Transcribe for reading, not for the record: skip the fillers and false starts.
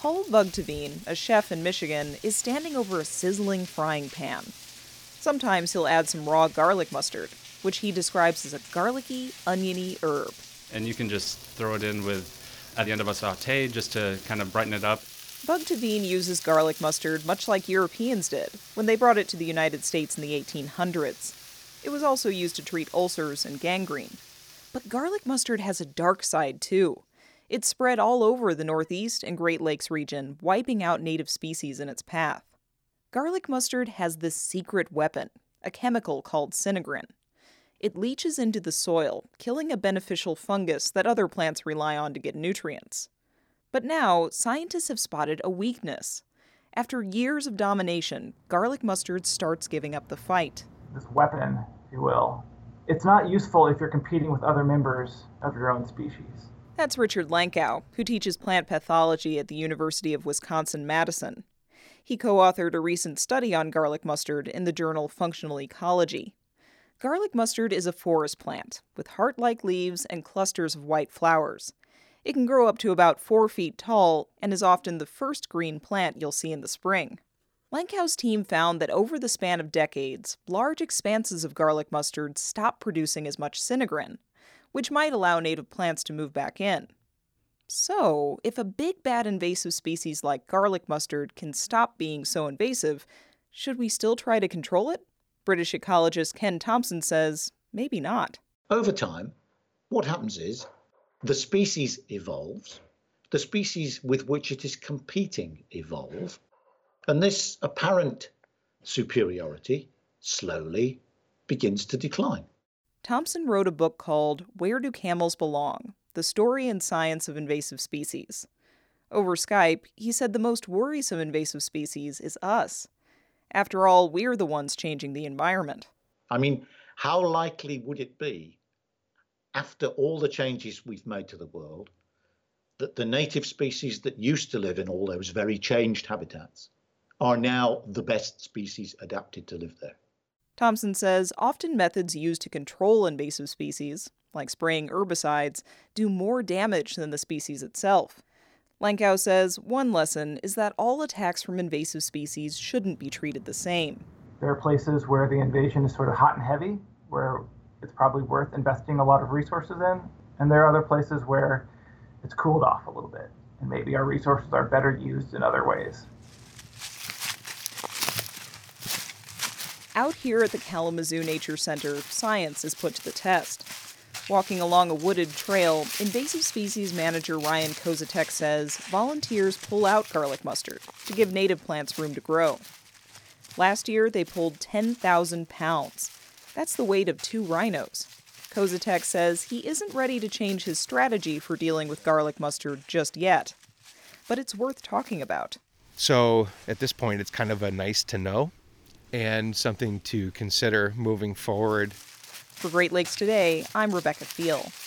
Paul Bugteveen, a chef in Michigan, is standing over a sizzling frying pan. Sometimes he'll add some raw garlic mustard, which he describes as a garlicky, oniony herb. And you can just throw it in at the end of a saute just to kind of brighten it up. Bugteveen uses garlic mustard much like Europeans did when they brought it to the United States in the 1800s. It was also used to treat ulcers and gangrene. But garlic mustard has a dark side, too. It's spread all over the Northeast and Great Lakes region, wiping out native species in its path. Garlic mustard has this secret weapon, a chemical called sinigrin. It leaches into the soil, killing a beneficial fungus that other plants rely on to get nutrients. But now, scientists have spotted a weakness. After years of domination, garlic mustard starts giving up the fight. This weapon, if you will, it's not useful if you're competing with other members of your own species. That's Richard Lankow, who teaches plant pathology at the University of Wisconsin-Madison. He co-authored a recent study on garlic mustard in the journal Functional Ecology. Garlic mustard is a forest plant with heart-like leaves and clusters of white flowers. It can grow up to about 4 feet tall and is often the first green plant you'll see in the spring. Lankow's team found that over the span of decades, large expanses of garlic mustard stop producing as much sinigrin, which might allow native plants to move back in. So, if a big bad invasive species like garlic mustard can stop being so invasive, should we still try to control it? British ecologist Ken Thompson says, maybe not. Over time, what happens is the species evolves, the species with which it is competing evolve, and this apparent superiority slowly begins to decline. Thompson wrote a book called Where Do Camels Belong? The Story and Science of Invasive Species. Over Skype, he said the most worrisome invasive species is us. After all, we're the ones changing the environment. I mean, how likely would it be, after all the changes we've made to the world, that the native species that used to live in all those very changed habitats are now the best species adapted to live there? Thompson says often methods used to control invasive species, like spraying herbicides, do more damage than the species itself. Lankow says one lesson is that all attacks from invasive species shouldn't be treated the same. There are places where the invasion is sort of hot and heavy, where it's probably worth investing a lot of resources in. And there are other places where it's cooled off a little bit, and maybe our resources are better used in other ways. Out here at the Kalamazoo Nature Center, science is put to the test. Walking along a wooded trail, invasive species manager Ryan Kozatek says volunteers pull out garlic mustard to give native plants room to grow. Last year, they pulled 10,000 pounds. That's the weight of 2 rhinos. Kozatek says he isn't ready to change his strategy for dealing with garlic mustard just yet. But it's worth talking about. So at this point, it's kind of a nice to know and something to consider moving forward. For Great Lakes Today, I'm Rebecca Thiel.